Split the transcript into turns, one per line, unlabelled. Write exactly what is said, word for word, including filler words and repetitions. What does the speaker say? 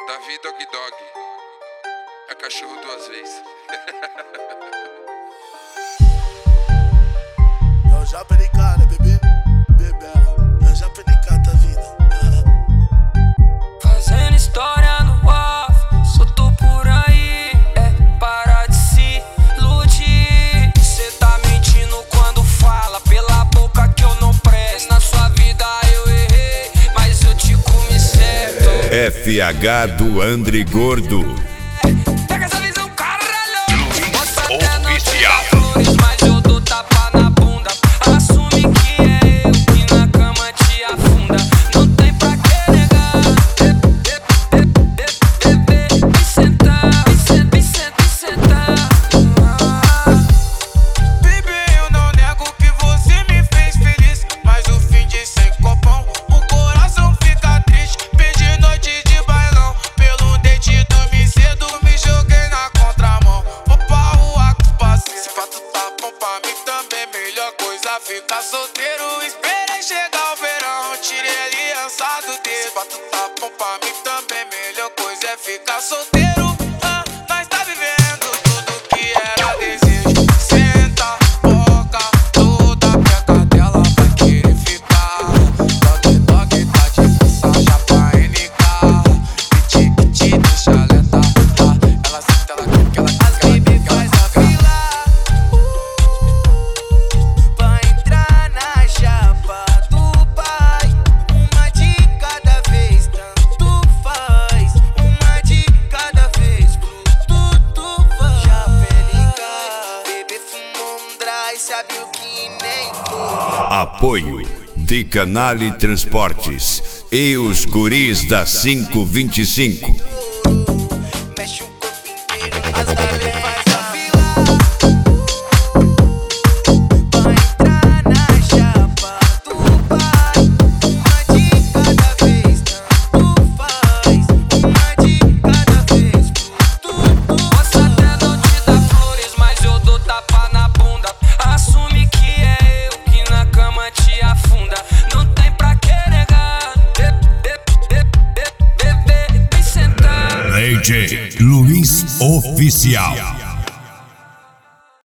Davi Dog Dog. É cachorro duas vezes.
Eu já perdi cara, bebê. Bebela. Eu já perdi cara da vida.
Fazendo história no off, solto por aí. É para de se iludir. Cê tá mentindo quando fala pela boca que eu não presto. Na sua vida eu errei, mas eu te comi certo.
F H do André Gordo.
Pega essa visão, caralho. Posso
Oficial.
até não te dar flores, mas eu dou tapa na bunda. Assume que é eu que na cama te afunda. Não tem pra que negar. Me sentar, me sentar, me sentar, me sentar.
Baby, eu não nego que você me fez feliz, mas o fim de sem copão, o coração fica triste. Perdi noite de bailão, pelo dente dormi cedo, me joguei na contramão. Vou pra rua com os parceiros, se fato tá bom pra mim também, melhor coisa ficar solteiro. Esperei chegar o verão, tirei a aliança do dedo. Se fato tá bom pra mim também, melhor coisa é ficar solteiro. Ah, nós tá vivendo tudo que era desejo. Senta, boca, toda peca dela vai querer ficar. Dog, dog, tá de passagem pra N K. Piti, piti, deixa lenta. Ah, ela senta, ela quer, que ela quer,
As baby faz a fila pra entrar na chapa do pai. Uma de cada vez, tanto faz. Uma de cada vez, tudo faz. Já pelica, bebê fumou um dry, sabe o que nem foi.
Apoio de Canale Transportes e os guris da cinco vinte e cinco.
Mexe o corpo inteiro, as baby faz a fila pra entrar na chapa do pai. Uma de cada vez, tanto faz. Uma de cada vez, tudo. Posso até não te dar flores, mas eu dou tapa na bunda. Assume que é eu que na cama te afunda. Não tem pra que negar. Bebê, me sentar.
D J Luiz Oficial.